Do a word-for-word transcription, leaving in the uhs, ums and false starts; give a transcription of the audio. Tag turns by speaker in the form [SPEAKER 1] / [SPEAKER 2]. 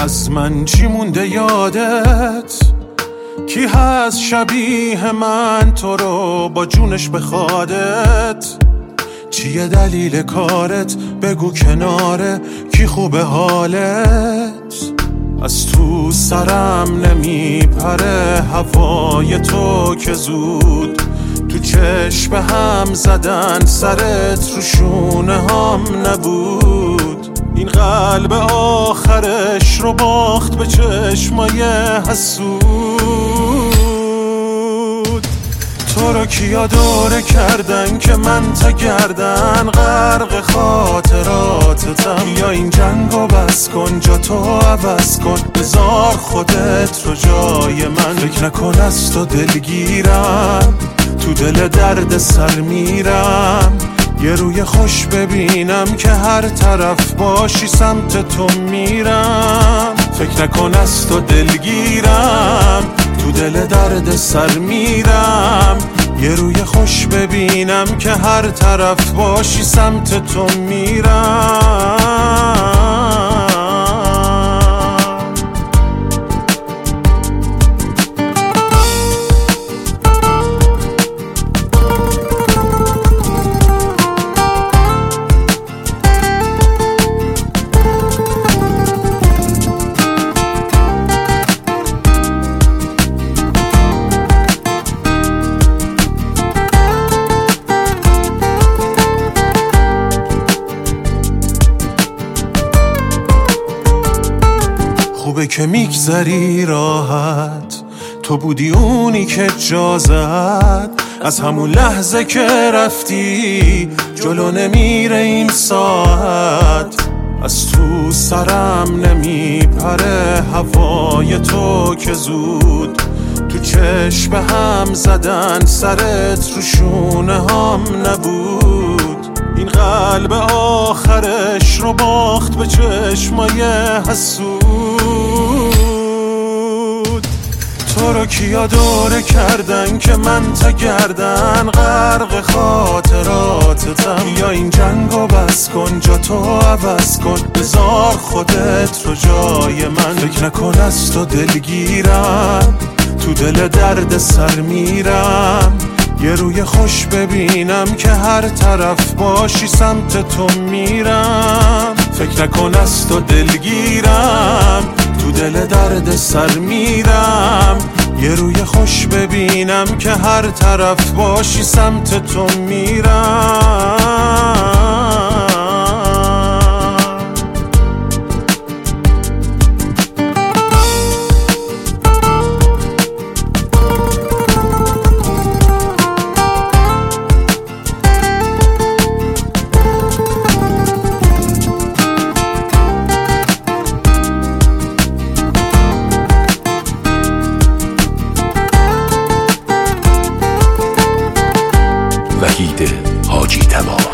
[SPEAKER 1] از من چی مونده یادت؟ کی هست شبیه من تو رو با جونش بخوادت؟ چیه دلیل کارت؟ بگو کناره کی خوبه حالت؟ از تو سرم نمیپره هوای تو که زود تو چشم هم زدن، سرت رو شونه هم نبود. این قلب آخرش رو باخت به چشمای حسود. تو رو کیا دوره کردن که من تا گردن غرق خاطراتتم؟ یا این جنگو بس کن، جا تو عوض کن، بذار خودت رو جای من. فکر نکن از تو دلگیرم، تو دل درد سر میرم. یه روی خوش ببینم که هر طرف باشی سمت تو میرم. فکر نکن از تو دلگیرم، تو دل درد سر میرم. یه روی خوش ببینم که هر طرف باشی سمت تو میرم. خوبه که میگذری راحت، تو بودی اونی که جا زد. از همون لحظه که رفتی جلو نمیره این ساعت. از تو سرم نمیپره هوای تو که زود تو چشم هم زدن، سرت رو شونه هم نبود. این قلب آخرش رو باخت به چشمای حسود. تو رو کیا دوره کردن که من تا گردن غرق خاطراتتم؟ یا این جنگو بس کن، جا تو عوض کن، بذار خودت رو جای من. فکر نکن از تو دلگیرم، تو دل درد سر میرم. یه روی خوش ببینم که هر طرف باشی سمت تو میرم. فکر نکن از تو دلگیرم، تو دل درد سر میرم. یه روی خوش ببینم که هر طرف باشی سمت تو میرم.
[SPEAKER 2] وحید حاجی تبار.